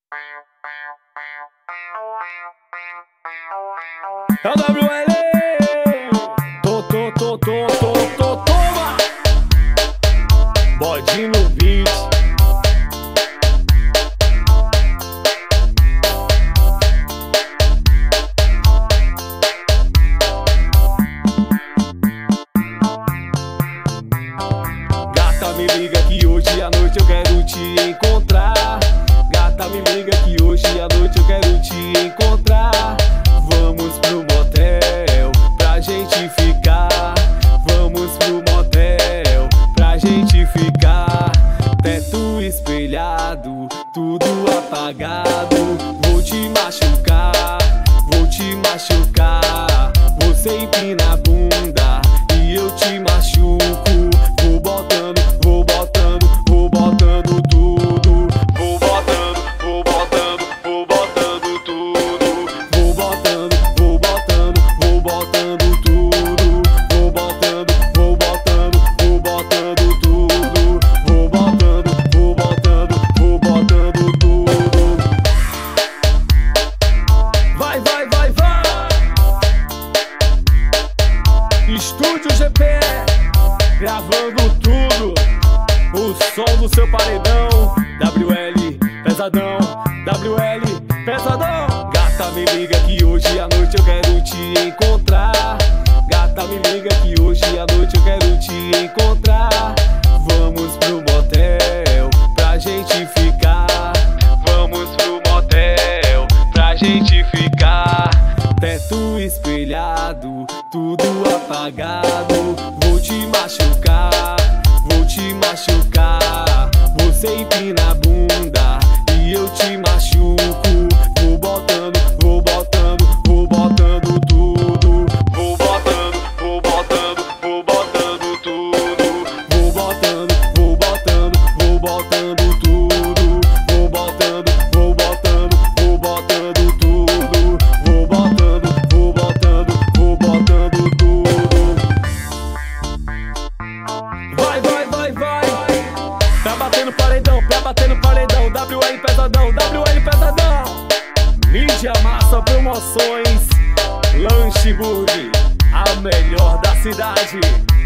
É o WL. Toma. Bode no beat. Gata, me liga que hoje à noite eu quero te encontrar. Gata, me liga que hoje à noite eu quero te encontrar. Vamos pro motel pra gente ficar. Vamos pro motel pra gente ficar. Teto espelhado, tudo apagado. Vou te machucar, vou te machucar. Você empina a bunda e eu te machuco. Vou botando, vou botando, vou botando tudo. Vou botando, vou botando, vou botando tudo. Vou botando, vou botando, vou botando tudo. Vou botando, vou botando, vou botando tudo. Vou botando, vou botando, vou botando tudo. Vai, vai, vai, vai. Estúdio GP, gravando tudo. O som do seu paredão. WL pesadão, WL pesadão. Gata, me liga que hoje à noite eu quero te encontrar. Gata, me liga que hoje à noite eu quero te encontrar. Vamos pro motel pra gente ficar. Vamos pro motel pra gente ficar. Teto espelhado, tudo apagado. Vou te machucar, vou te machucar. Você empina a bunda e eu te machuco. Vou botando, vou botando, vou botando tudo. Vou botando, vou botando, vou botando tudo. Vou botando, vou botando, vou botando tudo. Vou botando, vou botando, vou botando tudo. Vou botando, vou botando, vou botando tudo. Vai, vai, vai, vai. Tá batendo paredão, tá batendo paredão. WL pesadão, WL pesadão. Mídia Massa Promoções, Lanche Burger, a melhor da cidade.